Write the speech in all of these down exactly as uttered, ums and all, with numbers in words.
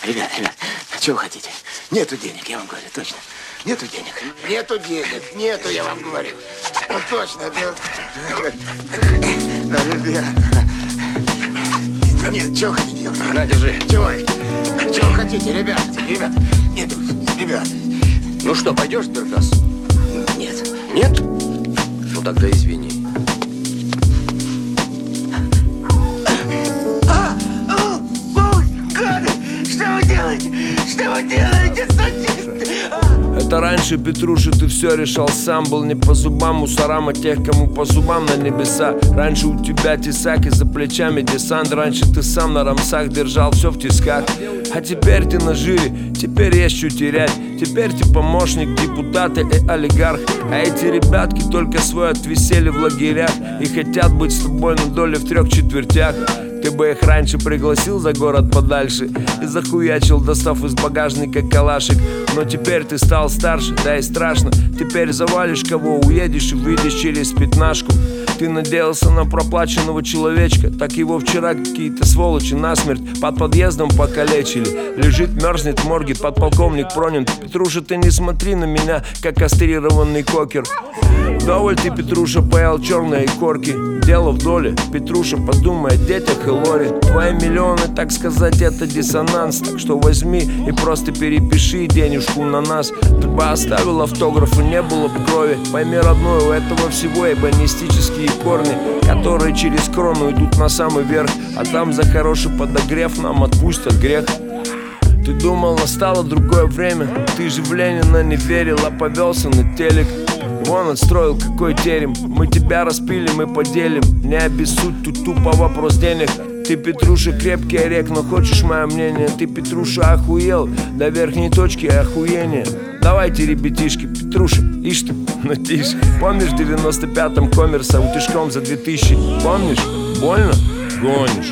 Ребят, ребят, что вы хотите? Нету денег, я вам говорю, точно. Нету денег. Нету денег, нету, я вам говорю. Ну точно. Ну, ребят. Нет, что вы хотите делать? На, держи. Чего? Чего вы хотите, ребят? Ребят, нет, ребят. Ну что, пойдешь в Деркас? Нет. Нет? Ну тогда извини. А, о, о, гады! Что вы делаете? Что вы делаете, садисты? Это раньше, Петруша, ты все решал сам. Был не по зубам мусорам, а тех, кому по зубам на небеса. Раньше у тебя тесак и за плечами десант. Раньше ты сам на рамсах держал все в тисках. А теперь ты на жире, теперь есть что терять. Теперь ты помощник депутата и олигарх. А эти ребятки только свой отвисели в лагерях и хотят быть с тобой на доле в трех четвертях. Ты бы их раньше пригласил за город подальше и захуячил, достав из багажника калашик. Но теперь ты стал старше, да и страшно. Теперь завалишь кого, уедешь и выйдешь через пятнашку. Ты надеялся на проплаченного человечка, так его вчера какие-то сволочи насмерть под подъездом покалечили. Лежит, мерзнет в морге подполковник Пронин. Петруша, ты не смотри на меня, как кастрированный кокер. Вдоволь ты, Петруша, поел черные корки. Дело в доле, Петруша, подумай о детях и Лоре. Твои миллионы, так сказать, это диссонанс. Так что возьми и просто перепиши денежку на нас. Ты бы оставил автограф и не было бы крови. Пойми, родной, у этого всего эбонистические корни, которые через крону идут на самый верх. А там за хороший подогрев нам отпустят грех. Ты думал, настало другое время. Ты же в Ленина не верил, а повелся на телек. Вон отстроил какой терем. Мы тебя распили, мы поделим. Не обессудь, тут тупо вопрос денег. Ты, Петруша, крепкий орех, но хочешь мое мнение? Ты, Петруша, охуел до верхней точки охуения. Давайте, ребятишки, Петруша, ишь ты, ну тише. Помнишь в девяносто пятом коммерса утюжком за две тысячи? Помнишь? Больно? Гонишь.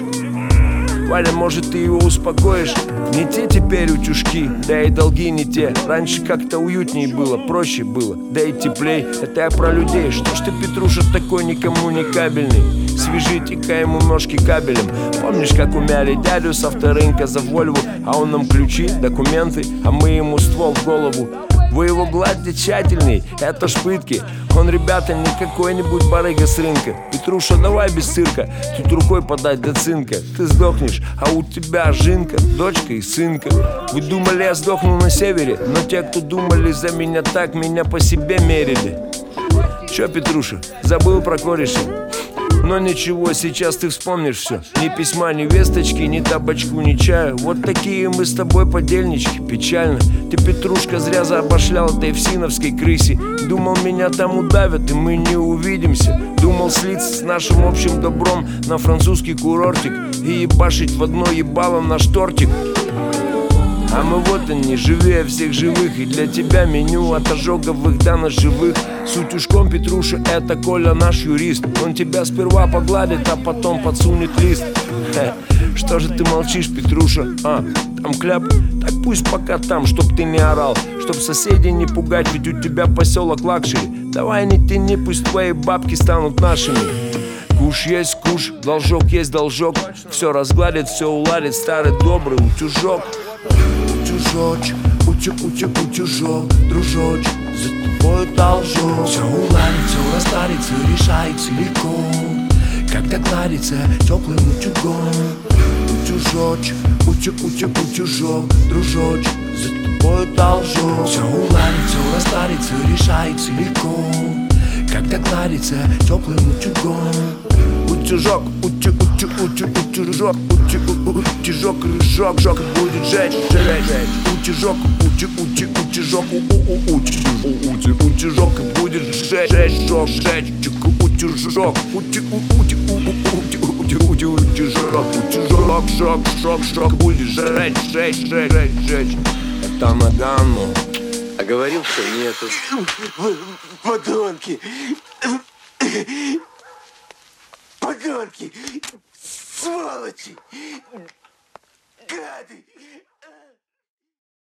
Валя, может, ты его успокоишь? Не те теперь утюжки, да и долги не те. Раньше как-то уютнее было, проще было, да и теплей. Это я про людей. Что ж ты, Петруша, такой никому не кабельный? Свяжите-ка ему ножки кабелем. Помнишь, как умяли дядю со вторынка за Вольву? А он нам ключи, документы, а мы ему ствол в голову. Вы его гладьте тщательней, это ж пытки. Он, ребята, не какой-нибудь барыга с рынка. Петруша, давай без цирка, тут рукой подать до цинка. Ты сдохнешь, а у тебя жинка, дочка и сынка. Вы думали, я сдохну на севере, но те, кто думали за меня так, меня по себе мерили. Чё, Петруша, забыл про кореша? Но ничего, сейчас ты вспомнишь все. Ни письма, ни весточки, ни табачку, ни чаю. Вот такие мы с тобой подельнички, печально. Ты, Петрушка, зря заобошлял этой всиновской крысе. Думал, меня там удавят, и мы не увидимся. Думал слиться с нашим общим добром на французский курортик и ебашить в одно ебало наш тортик. А мы вот они, живее всех живых. И для тебя меню от ожоговых до ножевых. С утюжком, Петруша, это Коля наш юрист. Он тебя сперва погладит, а потом подсунет лист. Хе. Что же ты молчишь, Петруша? А, там кляп? Так пусть пока там, чтоб ты не орал, чтоб соседей не пугать, ведь у тебя поселок лакшери. Давай не тяни, пусть твои бабки станут нашими. Куш есть куш, должок есть должок. Все разгладит, все уладит старый добрый утюжок. Утюжочек, утю, утю, утюжок, дружочек, за тобой должок. Все уладит, все растарится, решается легко, когда гладится теплым утюгом. Утюжочек, утю, утю, утюжок, дружочек, за тобой должок. Все уладит, все растарится, решается легко, когда гладится теплым утюгом. Утюжок, утю, утю, утю, утюжок, утю, утюжок, рыжок, жок будет жечь, жечь. Утюжок, утю, утю, утюжок, утю, утюжок будет жечь, жечь, жок, жечь. Утюжок, утю, утю, утю, утю, утю, утюжок, утюжок, жок, жок, жок будет жечь, жечь, жечь, жечь. Это Нагано. А говорил, что нету. Подонки! Подонки! Сволочи! Гады!